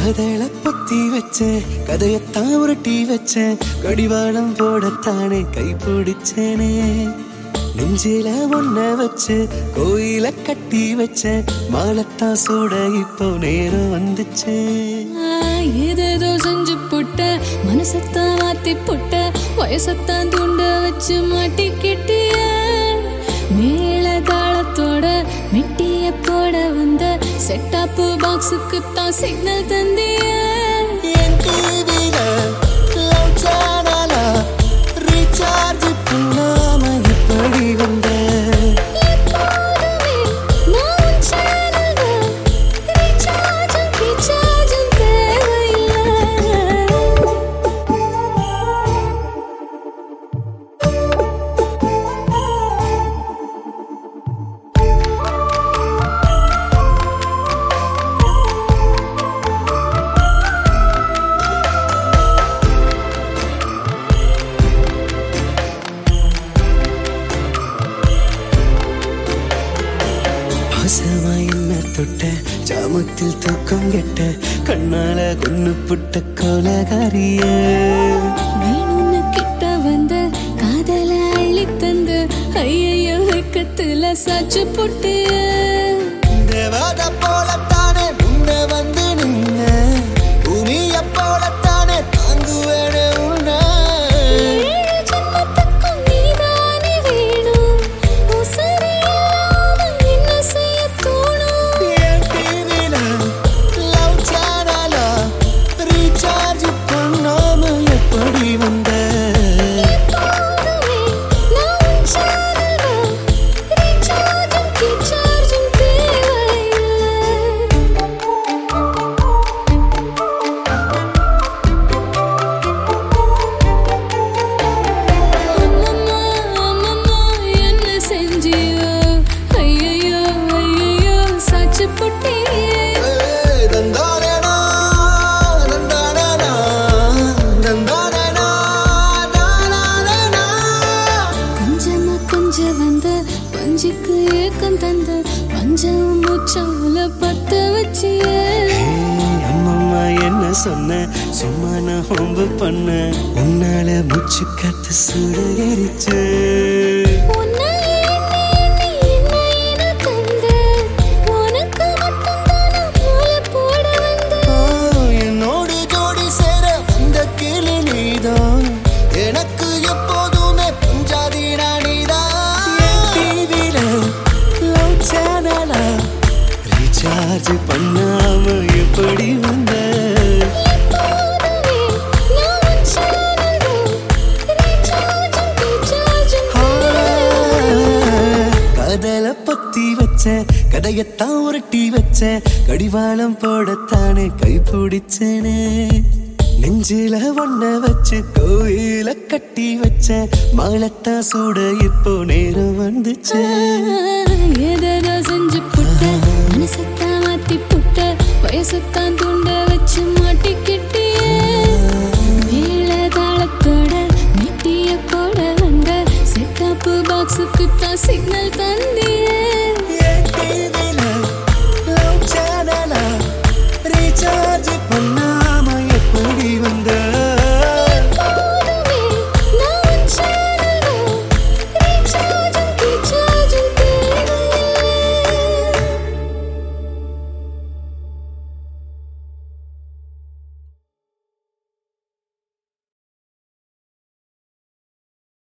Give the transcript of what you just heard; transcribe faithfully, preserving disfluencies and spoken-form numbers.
காதல பொத்தி வச்சேன், கதையத்தான் உருட்டி வச்சேன், கடிவாளம் போடத்தானே கை பிடிச்சேனே. நெஞ்சில ஒன்ன வச்சு கோயில கட்டி வச்சேன், மாலத்தான் சூட இப்போ நேரம் வந்துச்சு. ஏதேதோ செஞ்சு புட்ட, மனசத்தான் மாத்தி புட்ட, வயசத்தான் தூண்ட வச்சு மாட்டிக்கிட்டிய. மேல தாளத்தோட மெட்டிய போட வந்த செட்டாப்பு பாக்ஸுக்கு தான் சிக்னல் தந்திய. என் டிவில லவ் சேனல ரீசார்ஜ் பண்ணாம எப்படி வந்த? பாசமா என்ன தொட்ட, ஜாமத்தில் தூக்கம் கெட்ட, கண்ணால கொன்னு புட்ட கோலகாரிய. வேணும்னு கிட்ட வந்த காதல அள்ளி தந்து ஐயோ வெக்கத்துல சாச்சு புட்டு. தேவத போலத்தானே முன்ன வந்து நின்ன, பூமிய போலத்தானே தாங்குவேனே உன்ன. என்ன சொன்ன சும்மா நான் ஹோம்பு பண்ண, உன்னால மூச்சு காத்து சுட எரிச்சு. என்னோடு ஜோடி சேர வந்த கிளி நீதான், எனக்கு எப்போதுமே பஞ்சாதி ராணிதான். டிவில லவ் சேனல ரீசார்ஜ் பண்ணாம எப்படி வந்த? காதல பொத்தி வச்சேன், கதையத்தான் உருட்டி வச்சேன், கடிவாளம் போடத்தானே கை பிடிச்சேனே. நெஞ்சில ஒன்ன வச்சு கோயில கட்டி வச்சேன், மாலத்தான் சூட இப்போ நேரம் வந்துச்சு. ஏதேதோ செஞ்சு புட்ட, மனசத்தான் மாத்தி புட்ட, வயசத்தான் தூண்ட வச்சு மாட்டிக்கிட்டிய. மேல தாளத்தோட மெட்டிய போட வந்த செட்டாப்பு பாக்ஸுக்கு தான் சிக்னல் தந்திய.